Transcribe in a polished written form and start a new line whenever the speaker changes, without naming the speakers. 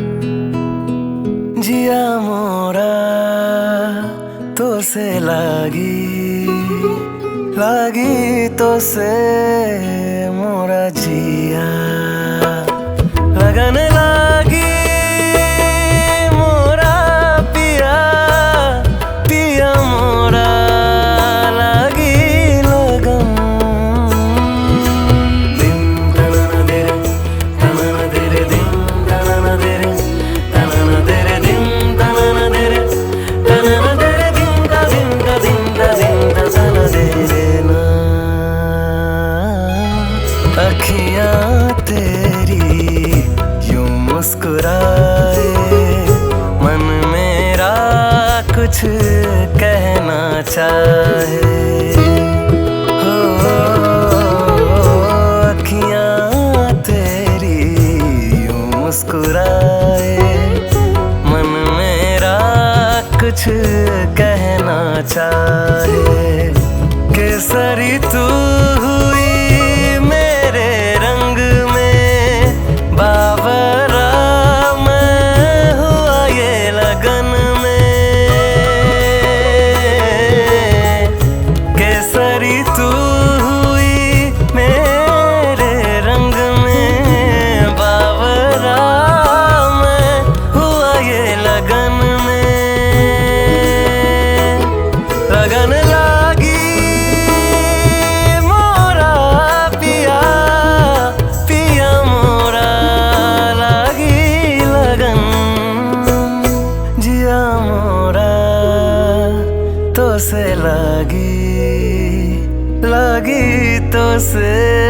जिया मोरा तो से लागी तो से मोरा जिया लगन लागी मोरा पिया पिया मोरा लागी लगन दिन तनन देरे दिन तनन देरे दिन तनन देरे दिन का दिन तनन देरे ना अखियां तेरी यूं मुस्कुराए मन मेरा कुछ कहना चाहे हो अखियां तेरी यूं मुस्कुराए मन मेरा कुछ कहना चाहे केसरी तू हुई मेरे रंग में बावरा मैं हुआ ये लगन में केसरी तू हुई मेरे रंग में बावरा मैं हुआ ये लगन में लगन लागी मोरा पिया पिया मोरा लागी लगन जिया मोरा तो से लागी तो से